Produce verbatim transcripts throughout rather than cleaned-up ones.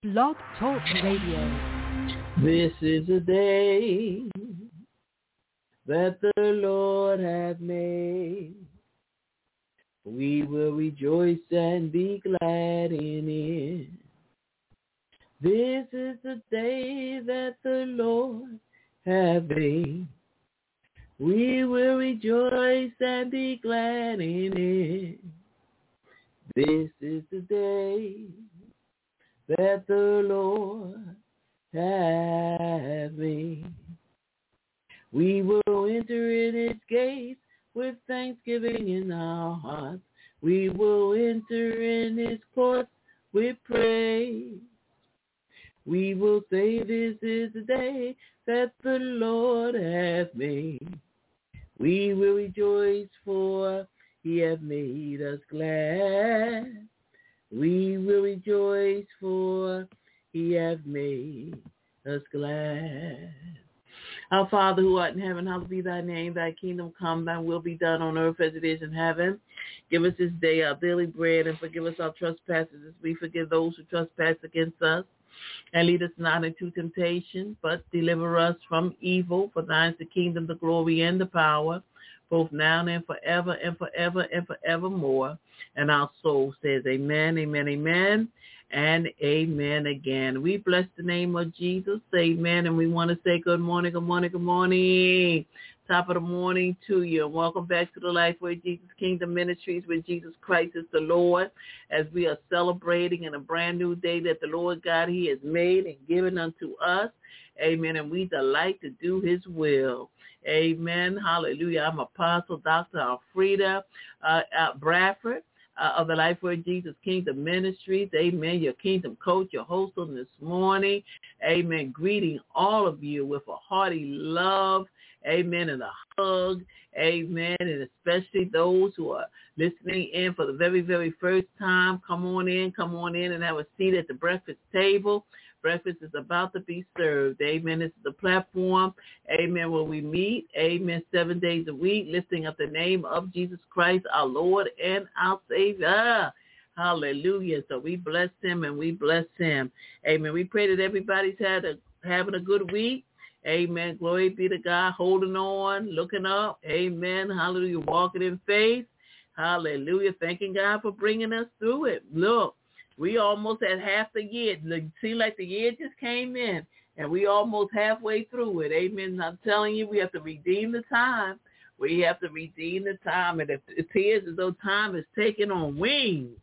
Blog Talk Radio. This is a day that the Lord hath made. We will rejoice and be glad in it. This is the day that the Lord hath made. We will rejoice and be glad in it. This is the day that the Lord hath made. We will enter in His gates with thanksgiving in our hearts. We will enter in His courts with praise. We will say, this is the day that the Lord hath made. We will rejoice, for He hath made us glad. We will rejoice, for He hath made us glad. Our Father who art in heaven, hallowed be thy name. Thy kingdom come, thy will be done on earth as it is in heaven. Give us this day our daily bread, and forgive us our trespasses as we forgive those who trespass against us. And lead us not into temptation, but deliver us from evil. For thine is the kingdom, the glory, and the power, both now and forever and forever and forevermore. And our soul says amen, amen, amen, and amen again. We bless the name of Jesus. Amen. And we want to say good morning, good morning, good morning. Top of the morning to you. Welcome back to the Lifeway Jesus Kingdom Ministries, where Jesus Christ is the Lord, as we are celebrating in a brand new day that the Lord God, He has made and given unto us. Amen. And we delight to do His will. Amen. Hallelujah. I'm Apostle Doctor Alfreda uh, Bradford uh, of the Lifeway Jesus Kingdom Ministries. Amen. Your kingdom coach, your host on this morning. Amen. Greeting all of you with a hearty love. Amen. And a hug. Amen. And especially those who are listening in for the very, very first time. Come on in. Come on in and have a seat at the breakfast table. Breakfast is about to be served. Amen. This is the platform, amen, where we meet, amen, seven days a week, lifting up the name of Jesus Christ, our Lord and our Savior. Hallelujah. So we bless Him and we bless Him. Amen. We pray that everybody's had a, having a good week. Amen. Glory be to God. Holding on, looking up. Amen. Hallelujah. Walking in faith. Hallelujah. Thanking God for bringing us through it. Look. We almost at half the year. It seemed like the year just came in, and we almost halfway through it. Amen. I'm telling you, we have to redeem the time. We have to redeem the time. And it appears as though time is taking on wings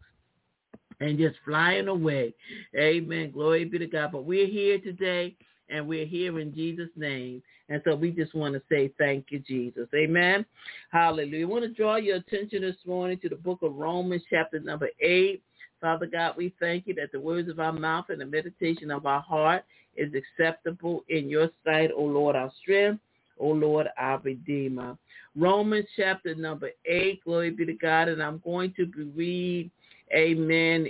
and just flying away. Amen. Glory be to God. But we're here today, and we're here in Jesus' name. And so we just want to say thank you, Jesus. Amen. Hallelujah. I want to draw your attention this morning to the book of Romans, chapter number eight. Father God, we thank you that the words of our mouth and the meditation of our heart is acceptable in your sight, O Lord, our strength, O Lord, our Redeemer. Romans chapter number eight, glory be to God, and I'm going to read, amen,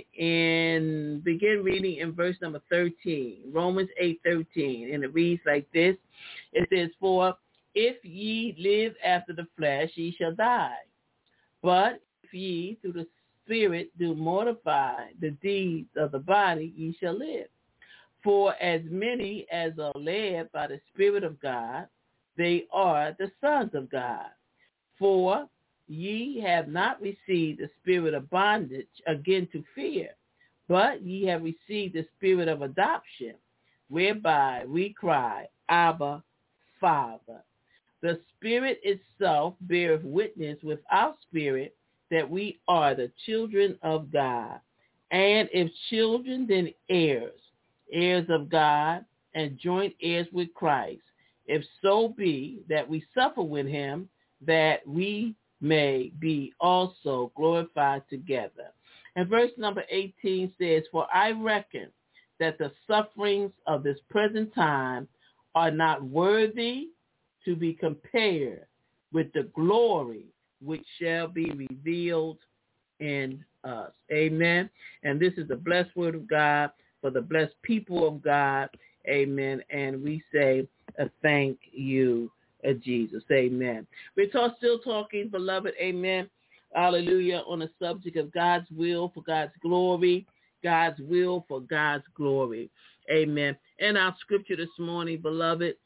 and begin reading in verse number thirteen, Romans eight thirteen, and it reads like this. It says, for if ye live after the flesh, ye shall die. But if ye through the Spirit do mortify the deeds of the body, ye shall live. For as many as are led by the Spirit of God, they are the sons of God. For ye have not received the spirit of bondage again to fear, but ye have received the spirit of adoption, whereby we cry, Abba, Father. The Spirit itself beareth witness with our spirit that we are the children of God. And if children, then heirs, heirs of God, and joint heirs with Christ, if so be that we suffer with him, that we may be also glorified together. And verse number eighteen says, for I reckon that the sufferings of this present time are not worthy to be compared with the glory which shall be revealed in us. Amen. And this is the blessed word of God for the blessed people of God. Amen. And we say a thank you, uh, Jesus. Amen. We're talk, still talking, beloved. Amen. Hallelujah. On the subject of God's will for God's glory. God's will, for God's glory. Amen. In our scripture this morning, beloved,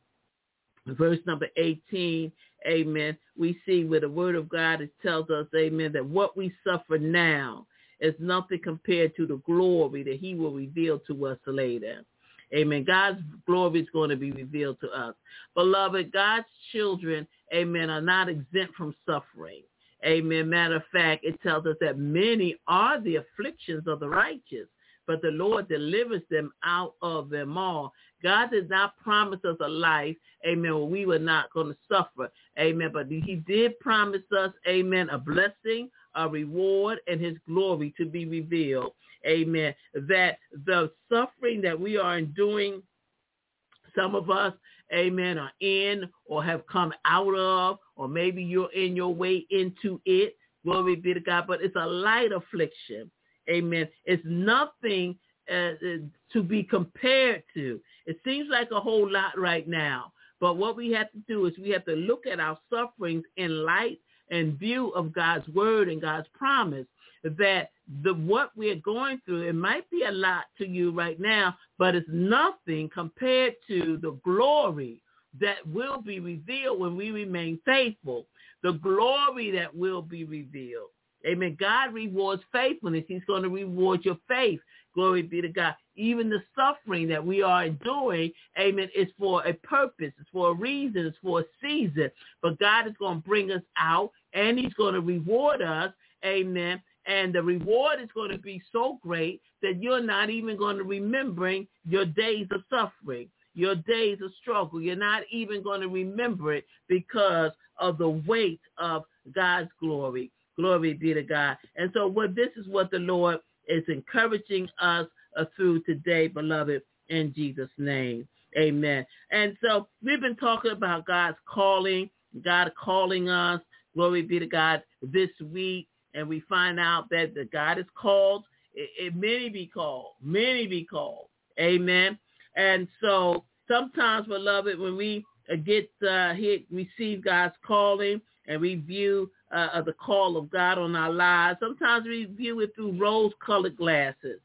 verse number eighteen, amen, we see where the word of God it tells us, amen, that what we suffer now is nothing compared to the glory that he will reveal to us later. Amen. God's glory is going to be revealed to us. Beloved, God's children, amen, are not exempt from suffering. Amen. Matter of fact, it tells us that many are the afflictions of the righteous, but the Lord delivers them out of them all. God did not promise us a life, amen, where we were not going to suffer. Amen. But he did promise us, amen, a blessing, a reward, and his glory to be revealed. Amen. That the suffering that we are enduring, some of us, amen, are in or have come out of, or maybe you're in your way into it. Glory be to God. But it's a light affliction. Amen. It's nothing uh, to be compared to. It seems like a whole lot right now. But what we have to do is we have to look at our sufferings in light and view of God's word and God's promise, that the what we're going through, it might be a lot to you right now, but it's nothing compared to the glory that will be revealed when we remain faithful, the glory that will be revealed. Amen. God rewards faithfulness. He's going to reward your faith. Glory be to God. Even the suffering that we are enduring, amen, is for a purpose. It's for a reason. It's for a season. But God is going to bring us out, and he's going to reward us. Amen. And the reward is going to be so great that you're not even going to remembering your days of suffering, your days of struggle. You're not even going to remember it because of the weight of God's glory. Glory be to God. And so what this is what the Lord is encouraging us uh, through today, beloved, in Jesus' name. Amen. And so we've been talking about God's calling, God calling us. Glory be to God this week. And we find out that the God is called. It, it many be called. Many be called. Amen. And so sometimes, beloved, when we uh, get uh, hit, receive God's calling and we view uh, the call of God on our lives, sometimes we view it through rose-colored glasses.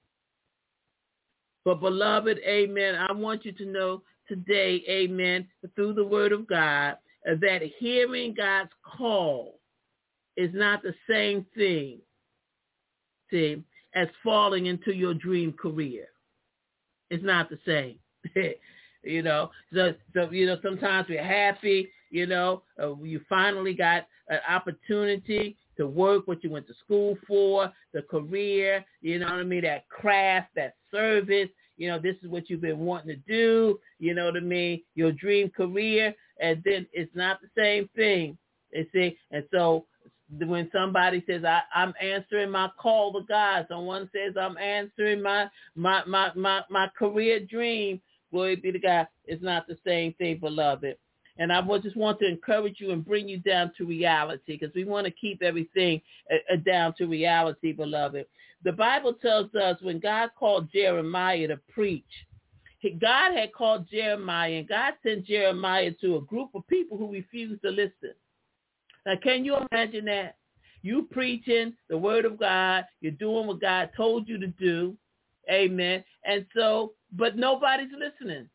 But, beloved, amen, I want you to know today, amen, through the word of God, uh, that hearing God's call is not the same thing, see, as falling into your dream career. It's not the same. you know, so, so, you know, sometimes we're happy, you know, uh, you finally got an opportunity to work what you went to school for, the career, you know what I mean, that craft, that service, you know, this is what you've been wanting to do, you know what I mean, your dream career, and then it's not the same thing, you see, and so when somebody says, I, I'm answering my call to God, someone says, I'm answering my, my, my, my, my career dream, glory be to God, it's not the same thing, beloved. And I just want to encourage you and bring you down to reality, because we want to keep everything uh, down to reality, beloved. The Bible tells us when God called Jeremiah to preach, he, God had called Jeremiah, and God sent Jeremiah to a group of people who refused to listen. Now, can you imagine that? You preaching the word of God, you're doing what God told you to do, amen, and so, but nobody's listening.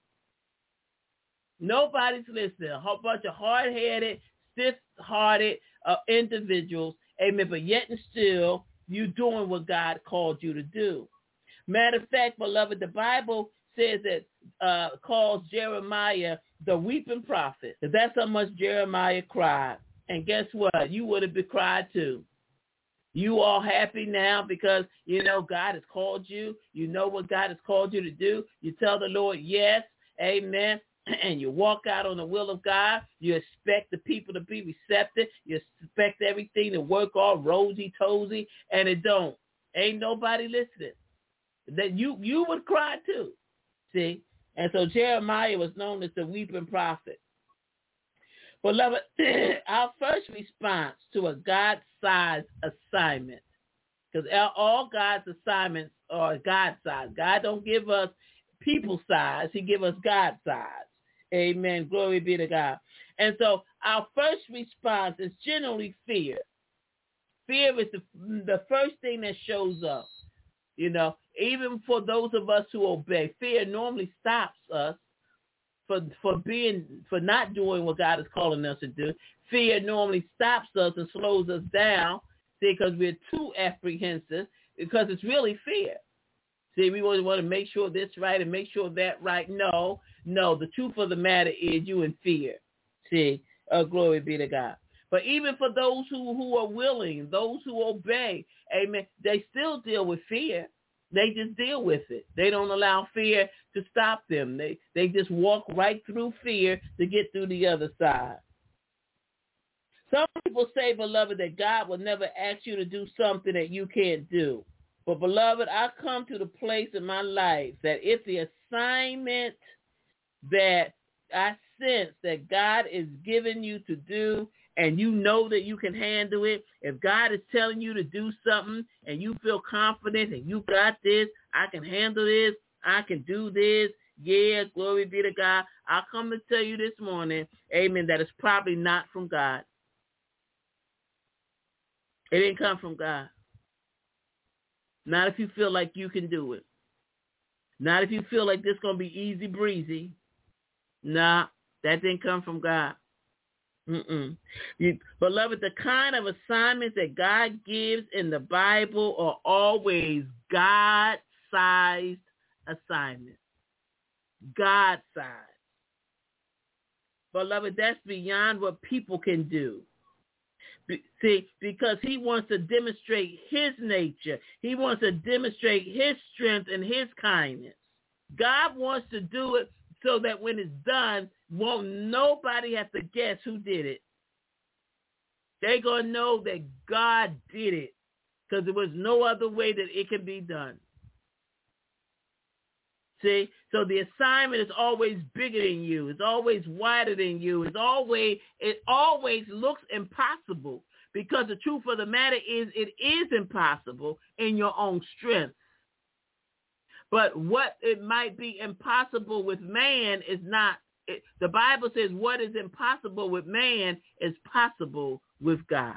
Nobody's listening. A whole bunch of hard-headed, stiff-hearted uh, individuals, amen, but yet and still, you doing what God called you to do. Matter of fact, beloved, the Bible says that uh, calls Jeremiah the weeping prophet. That's how much Jeremiah cried. And guess what? You would have been cried too. You all happy now because, you know, God has called you. You know what God has called you to do. You tell the Lord, yes, amen, and you walk out on the will of God. You expect the people to be receptive. You expect everything to work all rosy-tozy, and it don't. Ain't nobody listening. That you, you would cry too, see? And so Jeremiah was known as the weeping prophet. Beloved, our first response to a God-sized assignment, because all God's assignments are God-sized. God don't give us people size. He give us God size. Amen. Glory be to God. And so our first response is generally fear. Fear is the, the first thing that shows up. You know, even for those of us who obey, fear normally stops us for for being for not doing what God is calling us to do. Fear normally stops us and slows us down, see, because we're too apprehensive, because it's really fear. See, we always want to make sure this right and make sure that right. No, no, the truth of the matter is you in fear. See, uh, glory be to God. But even for those who, who are willing, those who obey, amen, they still deal with fear. They just deal with it. They don't allow fear to stop them. They they just walk right through fear to get through the other side. Some people say, beloved, that God will never ask you to do something that you can't do. But, beloved, I come to the place in my life that if the assignment that I sense that God is giving you to do, and you know that you can handle it, if God is telling you to do something and you feel confident and you got this, I can handle this, I can do this, yeah, glory be to God, I'll come to tell you this morning, amen, that it's probably not from God. It didn't come from God. Not if you feel like you can do it. Not if you feel like this is going to be easy breezy. Nah, that didn't come from God. Mm-mm. You, beloved, the kind of assignments that God gives in the Bible are always God-sized assignments. God-sized. Beloved, that's beyond what people can do. Be, see, because he wants to demonstrate his nature. He wants to demonstrate his strength and his kindness. God wants to do it so that when it's done, won't nobody have to guess who did it. They're going to know that God did it because there was no other way that it can be done. See? So the assignment is always bigger than you. It's always wider than you. It's always, it always looks impossible because the truth of the matter is it is impossible in your own strength. But what it might be impossible with man is not. It, the Bible says what is impossible with man is possible with God.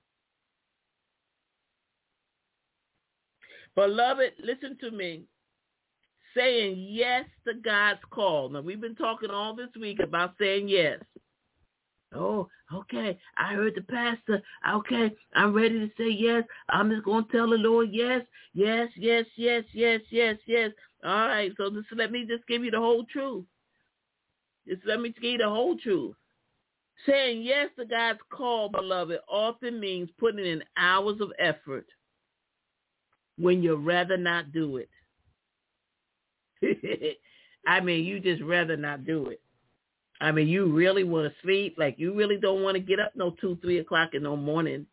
Beloved, listen to me. Saying yes to God's call. Now, we've been talking all this week about saying yes. Oh, okay. I heard the pastor. Okay, I'm ready to say yes. I'm just going to tell the Lord yes, yes, yes, yes, yes, yes, yes. All right, so just let me just give you the whole truth. Just let me give you the whole truth. Saying yes to God's call, beloved, often means putting in hours of effort when you'd rather not do it. I mean, you just rather not do it. I mean, you really want to sleep. Like, you really don't want to get up no two, three o'clock in the morning.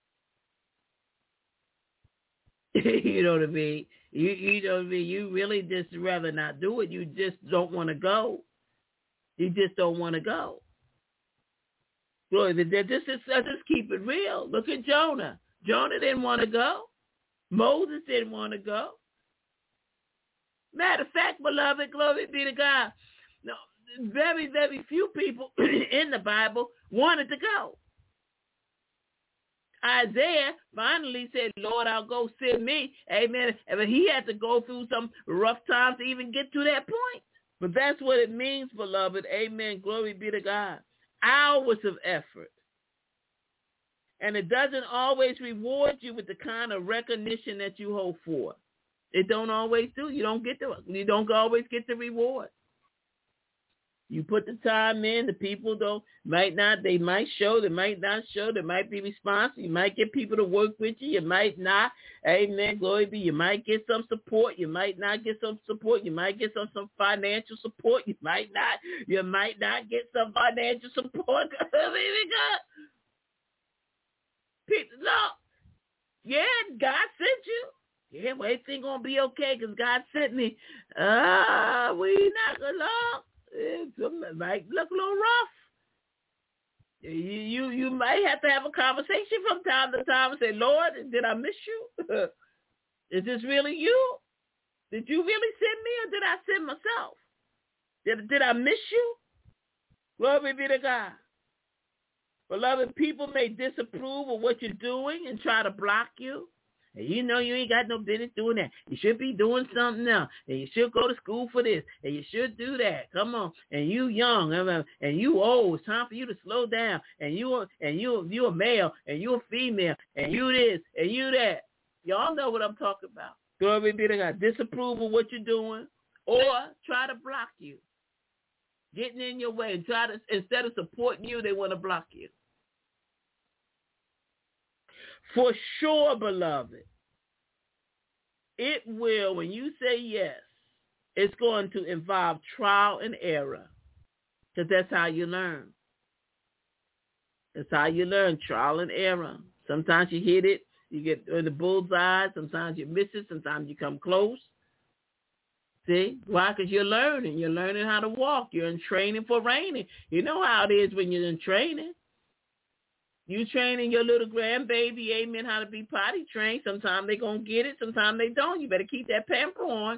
You know what I mean? You, you know what I mean? You really just rather not do it. You just don't want to go. You just don't want to go. Boy, this is, just keep it real. Look at Jonah. Jonah didn't want to go. Moses didn't want to go. Matter of fact, beloved, glory be to God. No, very, very few people in the Bible wanted to go. Isaiah finally said, Lord, I'll go, send me. Amen. And he had to go through some rough times to even get to that point. But that's what it means, beloved. Amen. Glory be to God. Hours of effort. And it doesn't always reward you with the kind of recognition that you hope for. It don't always do. You don't get the, you don't always get the reward. You put the time in, the people don't, might not, they might show, they might not show, they might be responsive. You might get people to work with you, you might not. Amen, glory be. You might get some support, you might not get some support, you might get some, some financial support, you might not, you might not get some financial support. People, no. Yeah, God sent you. Yeah, well, everything gonna be okay because God sent me. Ah, uh, we not gonna. It might look a little rough. You, you you might have to have a conversation from time to time and say, Lord, did I miss you? Is this really you? Did you really send me or did I send myself? Did did I miss you? Glory be to God. Beloved, people may disapprove of what you're doing and try to block you. And you know you ain't got no business doing that. You should be doing something else. And you should go to school for this. And you should do that. Come on. And you young and you old. It's time for you to slow down. And you and you you a male and you a female and you this and you that. Y'all know what I'm talking about. Glory be to God. Disapprove of what you're doing or try to block you. Getting in your way and try to, instead of supporting you, they want to block you. For sure, beloved, it will, when you say yes, it's going to involve trial and error, because that's how you learn. That's how you learn, trial and error. Sometimes you hit it, you get in the bullseye. Sometimes you miss it. Sometimes you come close. See? Why? Because you're learning. You're learning how to walk. You're in training for reigning. You know how it is when you're in training. You training your little grandbaby, amen, how to be potty trained. Sometimes they're going to get it. Sometimes they don't. You better keep that pamper on.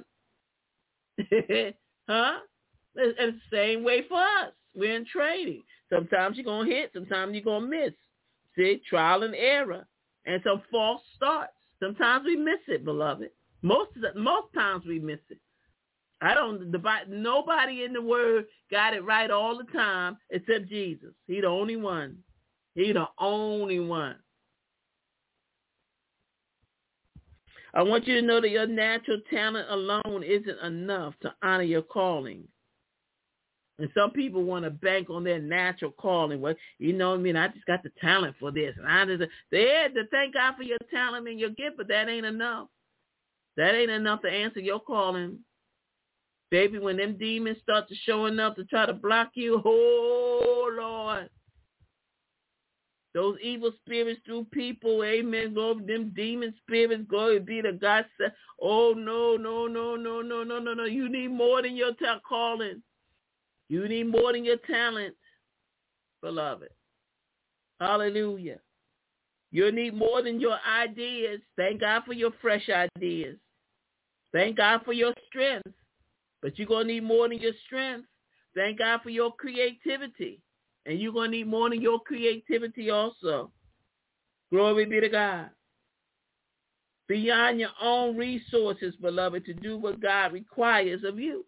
Huh? It's the same way for us. We're in training. Sometimes you're going to hit. Sometimes you're going to miss. See? Trial and error. And some false starts. Sometimes we miss it, beloved. Most of the, most times we miss it. I don't, the, nobody in the word got it right all the time except Jesus. He the only one. He the only one. I want you to know that your natural talent alone isn't enough to honor your calling. And some people want to bank on their natural calling. Well, you know what I mean? I just got the talent for this. And I just, they had to thank God for your talent and your gift, but that ain't enough. That ain't enough to answer your calling. Baby, when them demons start to showing up to try to block you, oh, Lord. Those evil spirits through people, amen, glory, them demon spirits, glory be to God. Oh, no, no, no, no, no, no, no, no. You need more than your ta- calling. You need more than your talent, beloved. Hallelujah. You need more than your ideas. Thank God for your fresh ideas. Thank God for your strength. But you're going to need more than your strength. Thank God for your creativity. And you're going to need more than your creativity also. Glory be to God. Beyond your own resources, beloved, to do what God requires of you.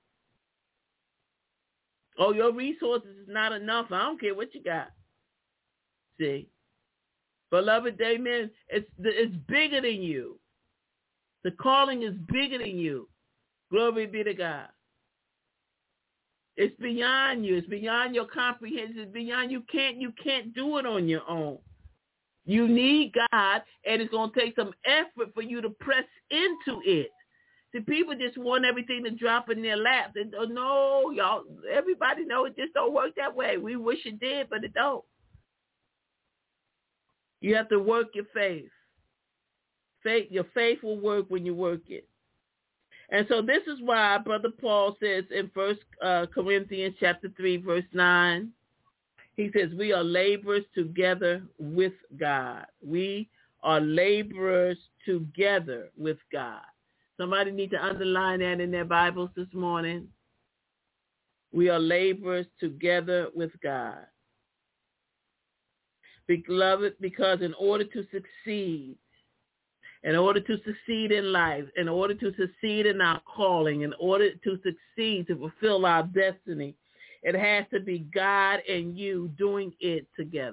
Oh, your resources is not enough. I don't care what you got. See? Beloved, amen, it's, it's bigger than you. The calling is bigger than you. Glory be to God. It's beyond you. It's beyond your comprehension. It's beyond you can't you can't do it on your own. You need God, and it's going to take some effort for you to press into it. See, people just want everything to drop in their lap. They, oh, no, y'all, everybody know it just don't work that way. We wish it did, but it don't. You have to work your faith. Faith, your faith will work when you work it. And so this is why Brother Paul says in First uh, Corinthians chapter three, verse nine, he says, we are laborers together with God. We are laborers together with God. Somebody need to underline that in their Bibles this morning. We are laborers together with God. Beloved, because in order to succeed, in order to succeed in life, in order to succeed in our calling, in order to succeed, to fulfill our destiny, it has to be God and you doing it together.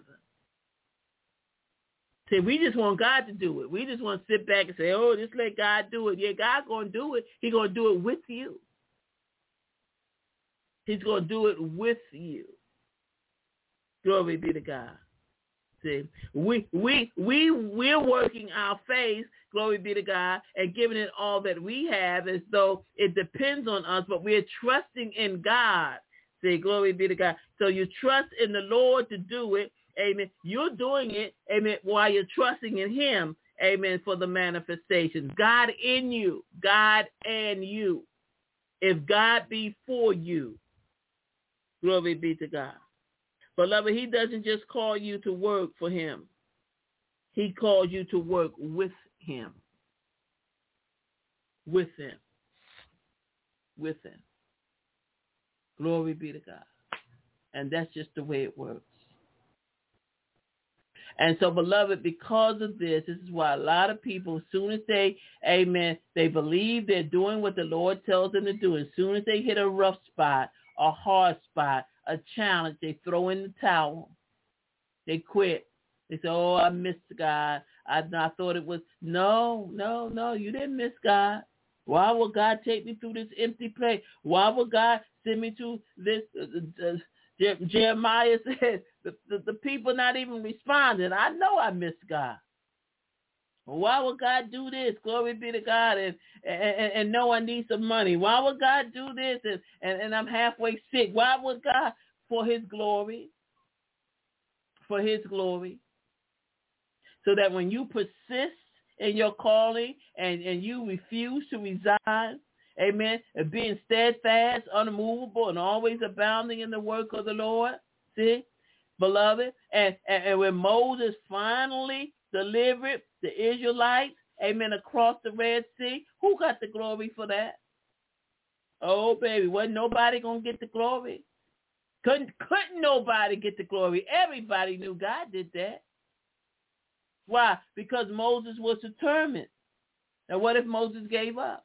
See, we just want God to do it. We just want to sit back and say, oh, just let God do it. Yeah, God's going to do it. He's going to do it with you. He's going to do it with you. Glory be to God. See, we, we, we, we're working our faith, glory be to God, and giving it all that we have as though it depends on us, but we're trusting in God. See, glory be to God. So you trust in the Lord to do it. Amen. You're doing it, amen, while you're trusting in him, amen, for the manifestation. God in you, God and you. If God be for you, glory be to God. Beloved, he doesn't just call you to work for him. He calls you to work with him. With him. With him. Glory be to God. And that's just the way it works. And so, beloved, because of this, this is why a lot of people, as soon as they, amen, they believe they're doing what the Lord tells them to do, as soon as they hit a rough spot, a hard spot, a challenge, they throw in the towel. They quit. They say, oh, I missed God. I, I thought it was, no, no, no, you didn't miss God. Why would God take me through this empty place? Why would God send me to this? Uh, uh, Jeremiah said, the, the, the people not even responding. I know I missed God. Why would God do this? Glory be to God. And, and, and no one needs some money. Why would God do this? And, and, and I'm halfway sick. Why would God? For his glory. For his glory. So that when you persist in your calling and, and you refuse to resign, amen, and being steadfast, unmovable, and always abounding in the work of the Lord, see, beloved, and, and, and when Moses finally delivered the Israelites, amen, across the Red Sea, who got the glory for that? Oh, baby, wasn't nobody going to get the glory? Couldn't, couldn't nobody get the glory. Everybody knew God did that. Why? Because Moses was determined. Now, what if Moses gave up?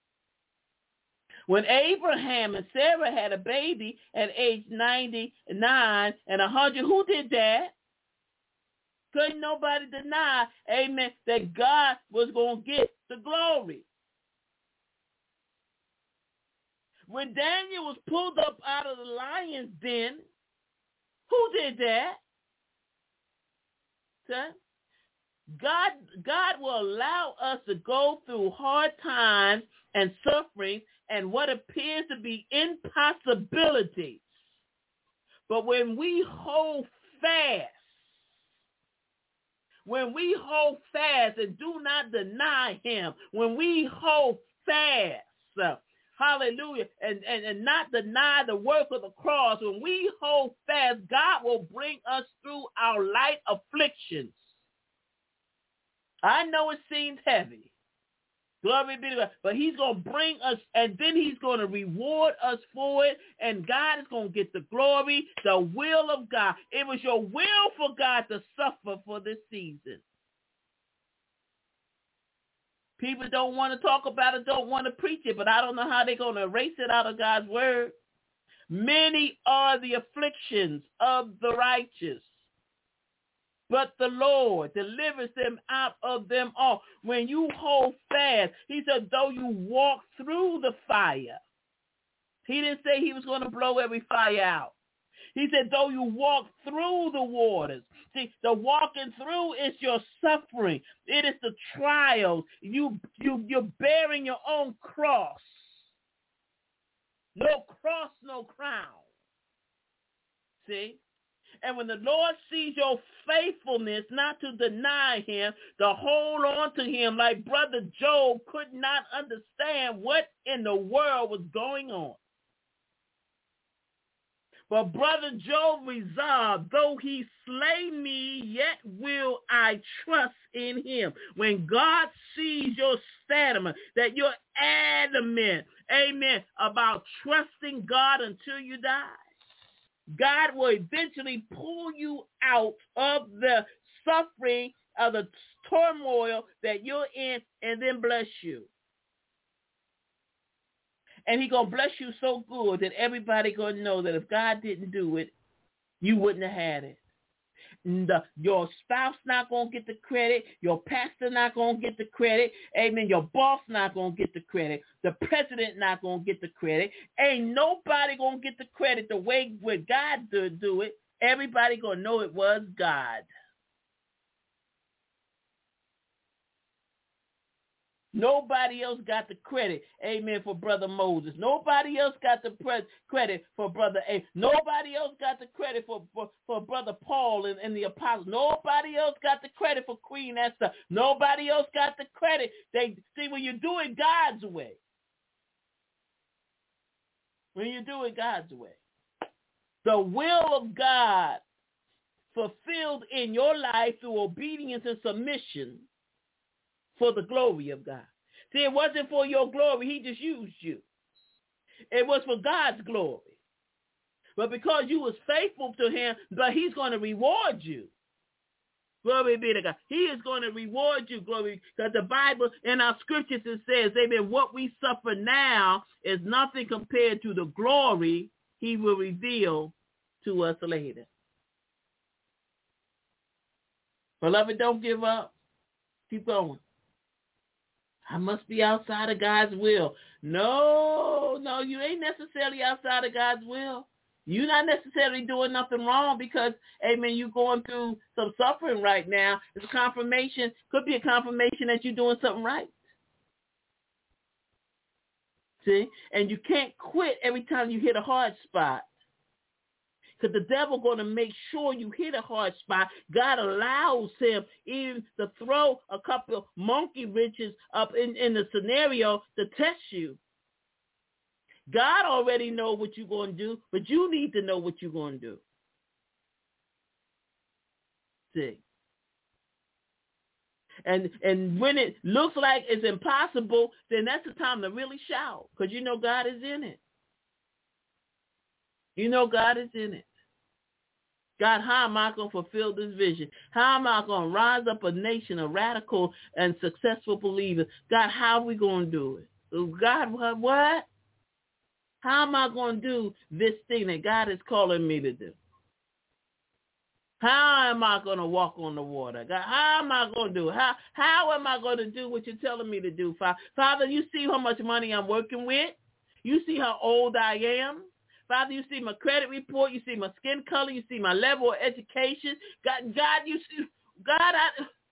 When Abraham and Sarah had a baby at age ninety-nine and one hundred, who did that? Couldn't nobody deny, amen, that God was going to get the glory. When Daniel was pulled up out of the lion's den, who did that? Son? God, God will allow us to go through hard times and suffering and what appears to be impossibilities. But when we hold fast, when we hold fast and do not deny him, when we hold fast, uh, hallelujah, and, and, and not deny the work of the cross, when we hold fast, God will bring us through our light afflictions. I know it seems heavy. Glory be to God. But he's going to bring us, and then he's going to reward us for it, and God is going to get the glory, the will of God. It was your will for God to suffer for this season. People don't want to talk about it, don't want to preach it, but I don't know how they're going to erase it out of God's word. Many are the afflictions of the righteous, but the Lord delivers them out of them all. When you hold fast, he said, though you walk through the fire. He didn't say he was going to blow every fire out. He said, though you walk through the waters. See, the walking through is your suffering. It is the trials. You, you, you're bearing your own cross. No cross, no crown. See? And when the Lord sees your faithfulness, not to deny him, to hold on to him, like Brother Job could not understand what in the world was going on. But Brother Job resolved, though he slay me, yet will I trust in him. When God sees your stamina, that you're adamant, amen, about trusting God until you die, God will eventually pull you out of the suffering, of the turmoil that you're in, and then bless you. And he's going to bless you so good that everybody going to know that if God didn't do it, you wouldn't have had it. The, your spouse not going to get the credit. Your pastor not going to get the credit. Amen. Your boss not going to get the credit. The president not going to get the credit. Ain't nobody going to get the credit the way with God do, do it. Everybody going to know it was God. Nobody else got the credit, amen, for Brother Moses. Nobody else got the pre- credit for Brother A. Nobody else got the credit for, for, for Brother Paul and, and the apostles. Nobody else got the credit for Queen Esther. Nobody else got the credit. They see, when you do it God's way, when you do it God's way, the will of God fulfilled in your life through obedience and submission for the glory of God. See, it wasn't for your glory. He just used you. It was for God's glory. But because you was faithful to him, but he's going to reward you. Glory be to God. He is going to reward you, glory, because the Bible in our scriptures it says, amen, what we suffer now is nothing compared to the glory he will reveal to us later. Beloved, don't give up. Keep going. I must be outside of God's will. No, no, you ain't necessarily outside of God's will. You're not necessarily doing nothing wrong because, amen, you're going through some suffering right now. It's a confirmation, could be a confirmation that you're doing something right. See? And you can't quit every time you hit a hard spot. Because the devil going to make sure you hit a hard spot. God allows him even to throw a couple of monkey wrenches up in, in the scenario to test you. God already know what you're going to do, but you need to know what you're going to do. See? And and when it looks like it's impossible, then that's the time to really shout, because you know God is in it. You know God is in it. God, how am I going to fulfill this vision? How am I going to rise up a nation of radical and successful believers? God, how are we going to do it? God, what? How am I going to do this thing that God is calling me to do? How am I going to walk on the water? God, how am I going to do it? How, how am I going to do what you're telling me to do, Father? Father, you see how much money I'm working with. You see how old I am. Father, you see my credit report. You see my skin color. You see my level of education. God, God, you see, God, I,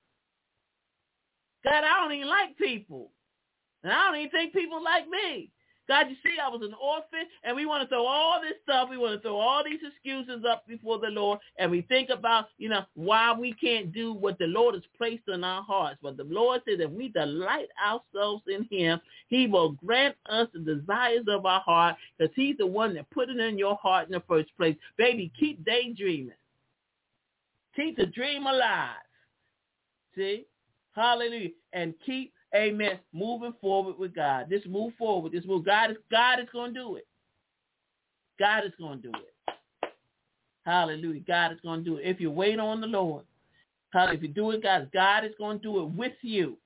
God, I don't even like people. And I don't even think people like me. God, you see, I was an orphan, and we want to throw all this stuff. We want to throw all these excuses up before the Lord, and we think about, you know, why we can't do what the Lord has placed in our hearts. But the Lord said that we delight ourselves in him, he will grant us the desires of our heart, because he's the one that put it in your heart in the first place. Baby, keep daydreaming. Keep the dream alive. See? Hallelujah. And keep amen. Moving forward with God. Just move forward. Just move. God is God is going to do it. God is going to do it. Hallelujah. God is going to do it. If you wait on the Lord, hallelujah. If you do it, God, God is going to do it with you.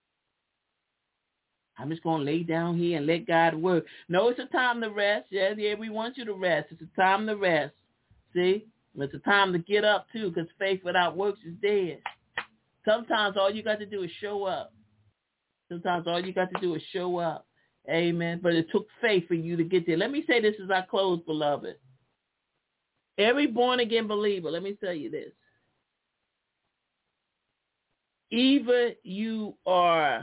I'm just going to lay down here and let God work. No, it's a time to rest. Yeah, yeah, we want you to rest. It's a time to rest. See? It's a time to get up, too, because faith without works is dead. Sometimes all you got to do is show up. Sometimes all you got to do is show up. Amen. But it took faith for you to get there. Let me say this as I close, beloved. Every born-again believer, let me tell you this. Either you are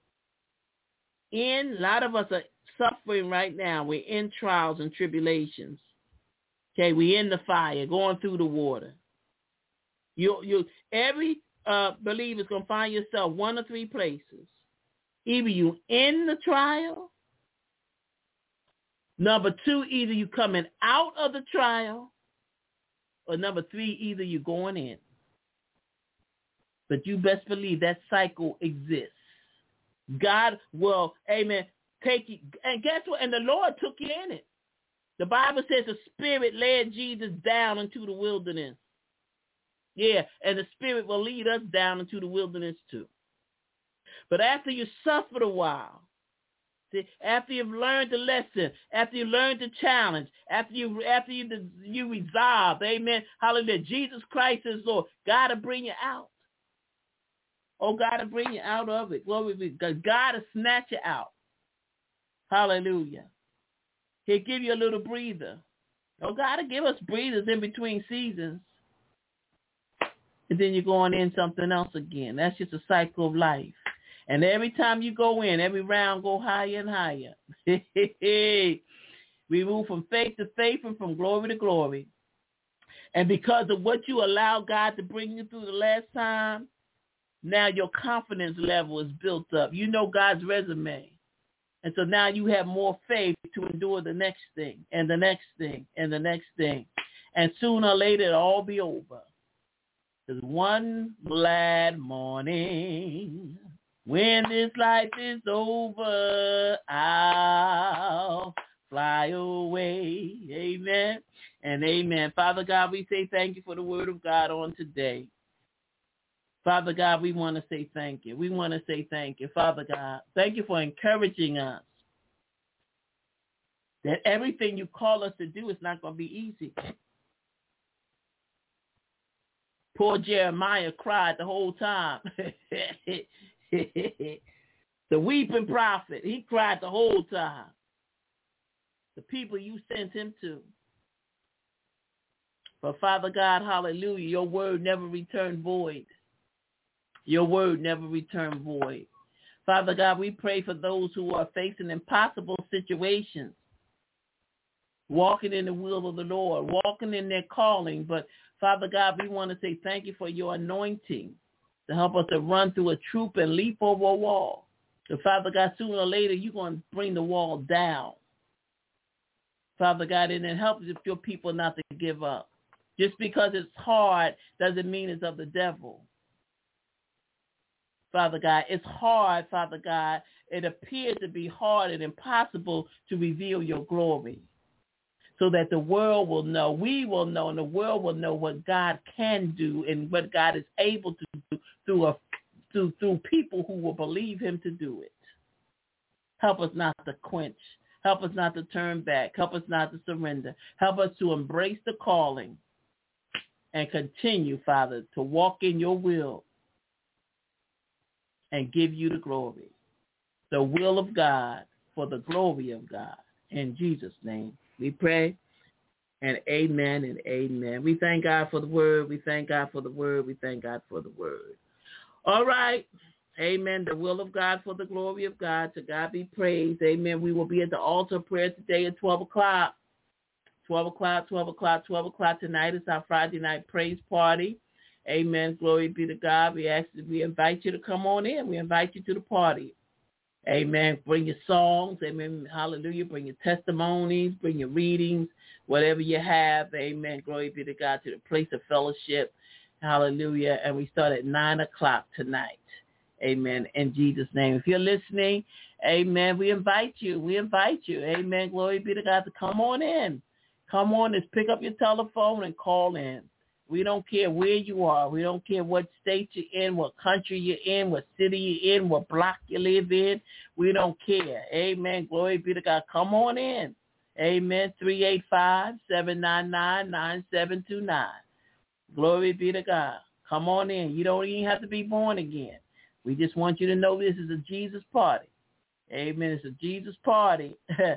in, a lot of us are suffering right now. We're in trials and tribulations. Okay, we're in the fire, going through the water. You, you, every uh, believer is going to find yourself one of three places. Either you in the trial. Number two, either you coming out of the trial. Or number three, either you going in. But you best believe that cycle exists. God will, amen, take you. And guess what? And the Lord took you in it. The Bible says the Spirit led Jesus down into the wilderness. Yeah, and the Spirit will lead us down into the wilderness too. But after you suffered a while, see, after you've learned the lesson, after you learned the challenge, after you after you you resolve, amen, hallelujah, Jesus Christ is Lord, God will bring you out. Oh, God will bring you out of it. Glory be God. God will snatch you out. Hallelujah. He'll give you a little breather. Oh, God will give us breathers in between seasons. And then you're going in something else again. That's just a cycle of life. And every time you go in, every round go higher and higher. We move from faith to faith and from glory to glory. And because of what you allow God to bring you through the last time, now your confidence level is built up. You know God's resume. And so now you have more faith to endure the next thing and the next thing and the next thing. And sooner or later it'll all be over. There's one glad morning. When this life is over, I'll fly away. Amen and amen. Father God, we say thank you for the word of God on today. Father God, we want to say thank you. We want to say thank you, Father God. Thank you for encouraging us that everything you call us to do is not going to be easy. Poor Jeremiah cried the whole time. The weeping prophet, he cried the whole time. The people you sent him to. But Father God, hallelujah, your word never returned void. Your word never returned void. Father God, we pray for those who are facing impossible situations, walking in the will of the Lord, walking in their calling. But Father God, we want to say thank you for your anointing to help us to run through a troop and leap over a wall. So Father God, sooner or later, you're going to bring the wall down. Father God, and it helps your people not to give up. Just because it's hard doesn't mean it's of the devil. Father God, it's hard, Father God. It appears to be hard and impossible to reveal your glory so that the world will know, we will know, and the world will know what God can do and what God is able to do through a through through people who will believe him to do it. Help us not to quench. Help us not to turn back. Help us not to surrender. Help us to embrace the calling and continue, Father, to walk in your will and give you the glory. The will of God for the glory of God. In Jesus' name we pray, and amen and amen. We thank God for the word. We thank God for the word. We thank God for the word. All right. Amen. The will of God for the glory of God. To God be praised. Amen. We will be at the altar of prayer today at twelve o'clock. twelve o'clock, twelve o'clock, twelve o'clock tonight is our Friday night praise party. Amen. Glory be to God. We ask, we invite you to come on in. We invite you to the party. Amen. Bring your songs. Amen. Hallelujah. Bring your testimonies. Bring your readings. Whatever you have. Amen. Glory be to God, to the place of fellowship. Hallelujah. And we start at nine o'clock tonight. Amen. In Jesus' name. If you're listening, amen, we invite you. We invite you. Amen. Glory be to God, to come on in. Come on, just pick up your telephone and call in. We don't care where you are. We don't care what state you're in, what country you're in, what city you're in, what block you live in. We don't care. Amen. Glory be to God. Come on in. Amen. three eight five, seven nine nine, nine seven two nine. Glory be to God. Come on in. You don't even have to be born again. We just want you to know this is a Jesus party. Amen. It's a Jesus party.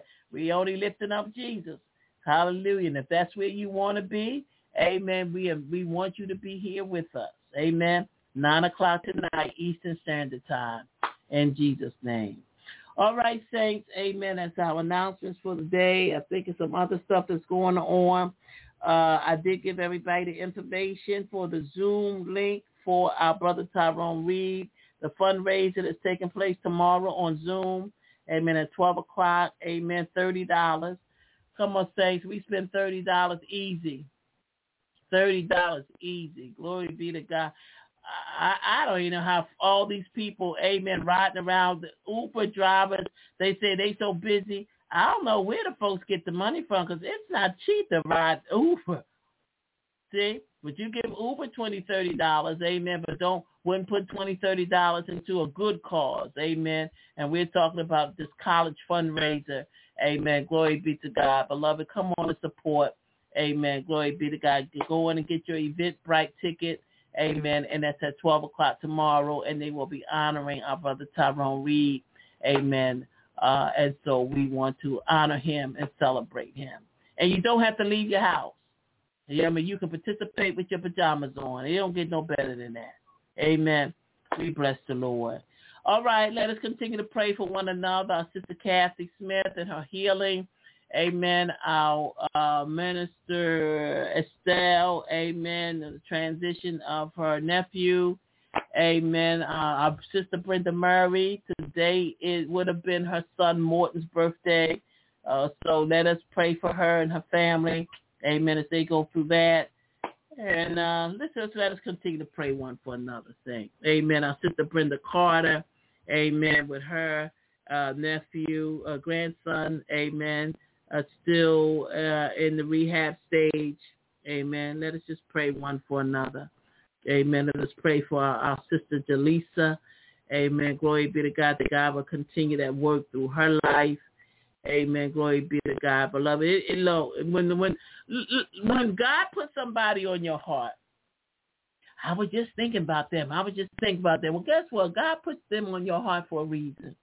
We only lifting up Jesus. Hallelujah. And if that's where you want to be, amen, we we want you to be here with us. Amen. Nine o'clock tonight, Eastern Standard Time, in Jesus' name. All right, saints. Amen. That's our announcements for the day. I think of some other stuff that's going on. Uh, I did give everybody the information for the Zoom link for our brother Tyrone Reed, the fundraiser that's taking place tomorrow on Zoom. Amen. At twelve o'clock. Amen. thirty dollars. Come on, saints. We spend thirty dollars easy. thirty dollars easy. Glory be to God. I, I don't even know how all these people, amen, riding around, the Uber drivers, they say they so busy. I don't know where the folks get the money from, because it's not cheap to ride Uber. See? But you give Uber twenty dollars, thirty dollars, amen, but don't, wouldn't put twenty dollars, thirty dollars into a good cause, amen. And we're talking about this college fundraiser, amen. Glory be to God. Beloved, come on and support, amen. Glory be to God. Go in and get your Eventbrite ticket, amen, and that's at twelve o'clock tomorrow, and they will be honoring our brother Tyrone Reed, amen. Uh, and so we want to honor him and celebrate him. And you don't have to leave your house. Yeah, I mean, you can participate with your pajamas on. It don't get no better than that. Amen. We bless the Lord. All right, let us continue to pray for one another. Our sister Kathy Smith and her healing. Amen. Our uh, minister Estelle. Amen. The transition of her nephew. Amen. Uh, our sister Brenda Murray. Today it would have been her son Morton's birthday. Uh, so let us pray for her and her family. Amen. As they go through that. And uh, let's just let us continue to pray one for another. Thing. Amen. Our sister Brenda Carter. Amen. With her uh, nephew, uh, grandson. Amen. Uh, still uh, in the rehab stage. Amen. Let us just pray one for another. Amen. Let us pray for our, our sister Jaleesa. Amen. Glory be to God, that God will continue that work through her life. Amen. Glory be to God, beloved. It, it, look, when, when, when God put somebody on your heart, I was just thinking about them. I was just thinking about them. Well, guess what? God puts them on your heart for a reason.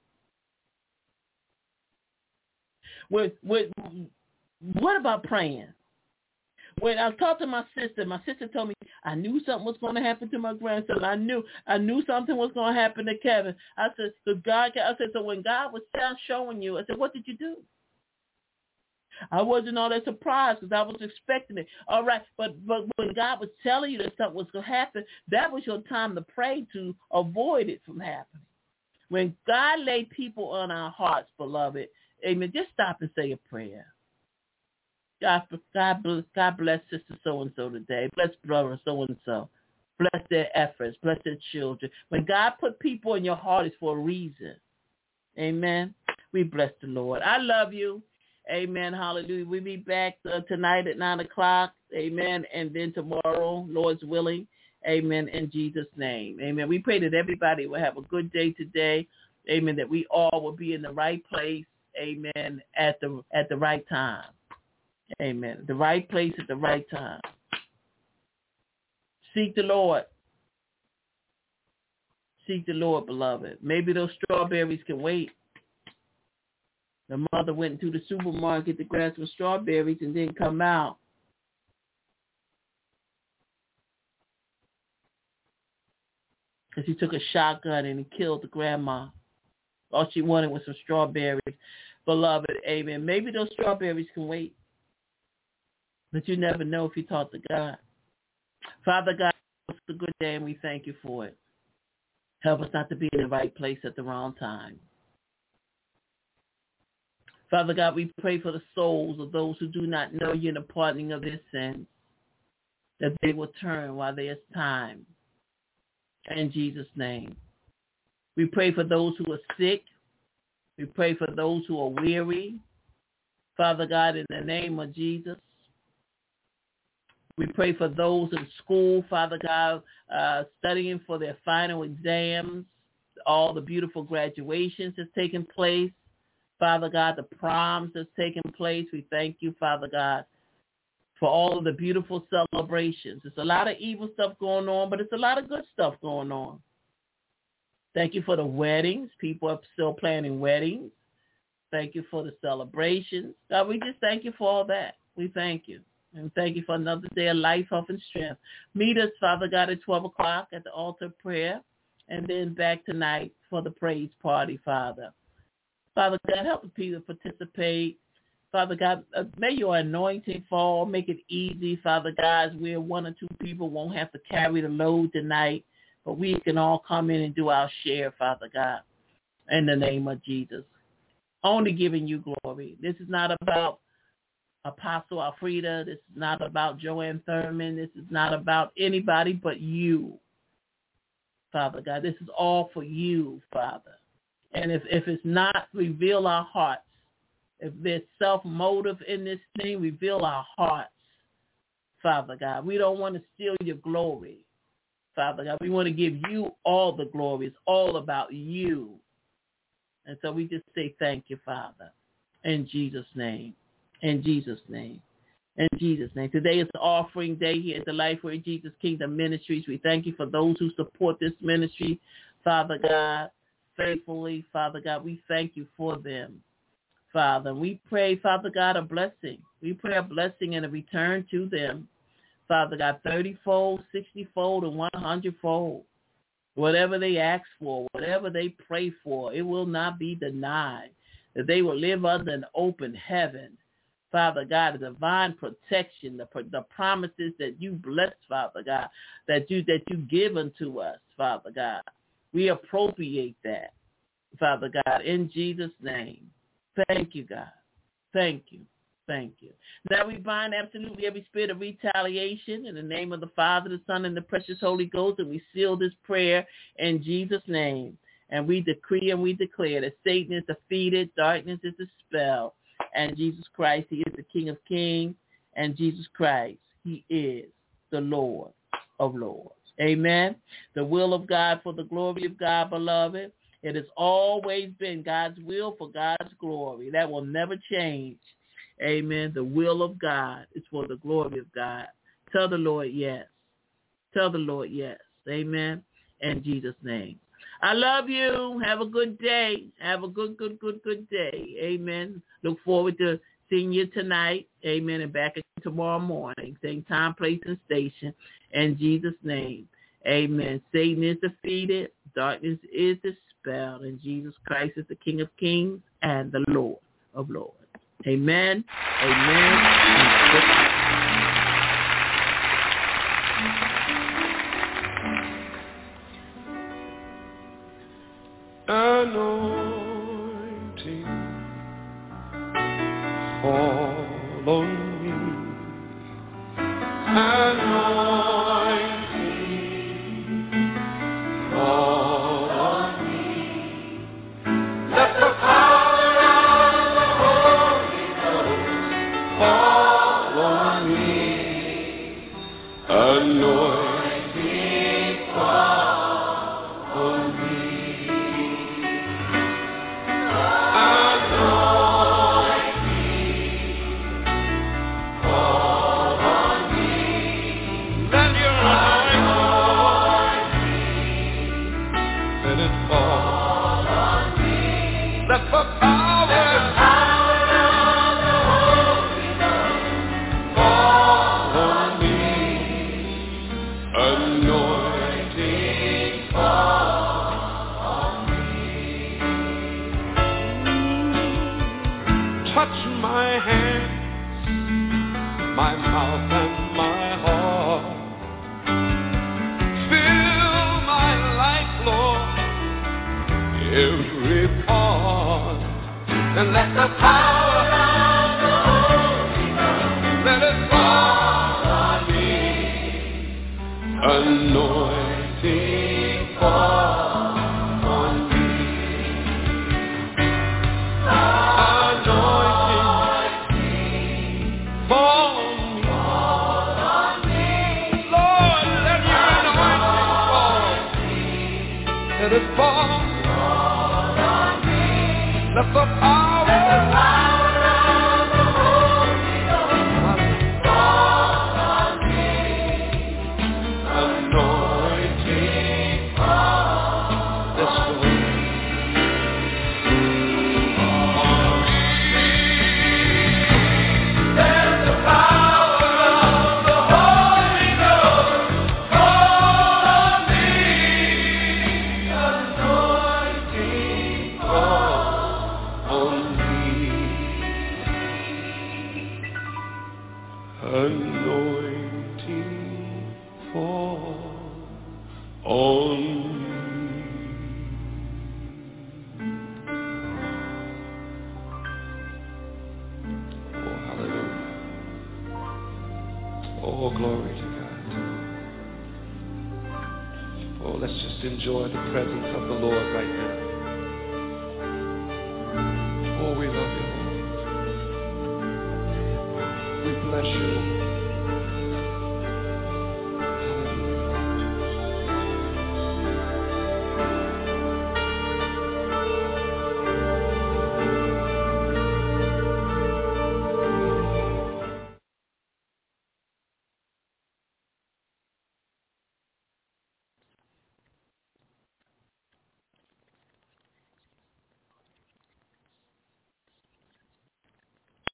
With, with, what about praying? When I talked to my sister, my sister told me I knew something was going to happen to my grandson. I knew I knew something was going to happen to Kevin. I said, because God, I said, so when God was showing you, I said, what did you do? I wasn't all that surprised because I was expecting it. All right, but but when God was telling you that something was going to happen, that was your time to pray to avoid it from happening. When God laid people on our hearts, beloved, amen, just stop and say a prayer. God, God, bless, God bless sister so-and-so today. Bless brother so-and-so. Bless their efforts. Bless their children. When God put people in your heart, it's for a reason. Amen. We bless the Lord. I love you. Amen. Hallelujah. We'll be back uh, tonight at nine o'clock. Amen. And then tomorrow, Lord's willing. Amen. In Jesus' name. Amen. We pray that everybody will have a good day today. Amen. That we all will be in the right place. Amen. At the at the right time. Amen. The right place at the right time. Seek the Lord. Seek the Lord, beloved. Maybe those strawberries can wait. The mother went to the supermarket to grab some strawberries and didn't come out. Because he took a shotgun and he killed the grandma. All she wanted was some strawberries. Beloved, amen. Maybe those strawberries can wait. But you never know if you talk to God. Father God, it's a good day and we thank you for it. Help us not to be in the right place at the wrong time. Father God, we pray for the souls of those who do not know you and the pardoning of their sins, that they will turn while there is time. In Jesus' name. We pray for those who are sick. We pray for those who are weary. Father God, in the name of Jesus. We pray for those in school, Father God, uh, studying for their final exams, all the beautiful graduations that's taking place. Father God, the proms that's taking place. We thank you, Father God, for all of the beautiful celebrations. There's a lot of evil stuff going on, but it's a lot of good stuff going on. Thank you for the weddings. People are still planning weddings. Thank you for the celebrations. God, we just thank you for all that. We thank you. And thank you for another day of life, health, and strength. Meet us, Father God, at twelve o'clock at the altar of prayer, and then back tonight for the praise party, Father. Father God, help the people participate. Father God, uh, may your anointing fall. Make it easy, Father God, where one or two people won't have to carry the load tonight, but we can all come in and do our share, Father God, in the name of Jesus. Only giving you glory. This is not about Apostle Alfreda. This is not about Joanne Thurman. This is not about anybody but you, Father God. This is all for you, Father. And if, if it's not, reveal our hearts. If there's self-motive in this thing, reveal our hearts, Father God. We don't want to steal your glory, Father God. We want to give you all the glory. It's all about you. And so we just say thank you, Father, in Jesus' name. In Jesus' name. In Jesus' name. Today is the offering day here at the Lifeway Jesus Kingdom Ministries. We thank you for those who support this ministry, Father God, faithfully. Father God, we thank you for them, Father. We pray, Father God, a blessing. We pray a blessing and a return to them, Father God, thirty-fold, sixty-fold, and one hundred-fold. Whatever they ask for, whatever they pray for, it will not be denied, that they will live under an open heaven. Father God, the divine protection, the, the promises that you bless, Father God, that you that you give unto us, Father God. We appropriate that, Father God, in Jesus' name. Thank you, God. Thank you. Thank you. Now we bind absolutely every spirit of retaliation in the name of the Father, the Son, and the precious Holy Ghost, and we seal this prayer in Jesus' name. And we decree and we declare that Satan is defeated, darkness is dispelled, and Jesus Christ, he is the King of Kings, and Jesus Christ, he is the Lord of Lords. Amen. The will of God for the glory of God, beloved. It has always been God's will for God's glory. That will never change. Amen. The will of God is for the glory of God. Tell the Lord yes. Tell the Lord yes. Amen. In Jesus' name. I love you. Have a good day. Have a good, good, good, good day. Amen. Look forward to seeing you tonight. Amen. And back tomorrow morning. Same time, place, and station. In Jesus' name. Amen. Satan is defeated. Darkness is dispelled. And Jesus Christ is the King of kings and the Lord of lords. Amen. Amen. Anointing fall on me. Anointing fall on me. Let the power of the Holy Ghost fall on me. Anointing fall on me. Let the power, Let the power of the Holy Ghost fall on me. Anointing fall on me. Touch my hands, my mouth and my heart. Fill my life, Lord, every part. And let the power of the Holy Ghost, let it fall on me. Anointing fall on me. Anointing fall on me. Lord, let your anointing fall. Let it fall. Let the power, Let the power of the Holy Ghost fall on me. Anointing fall. Let's go. Let the power of the Holy Ghost fall on me. Anointing fall on me. Anointing fall on me. Oh, hallelujah. Oh, glory to God. Oh, let's just enjoy the presence of the Lord right now. Oh, we love you, Lord. We bless you.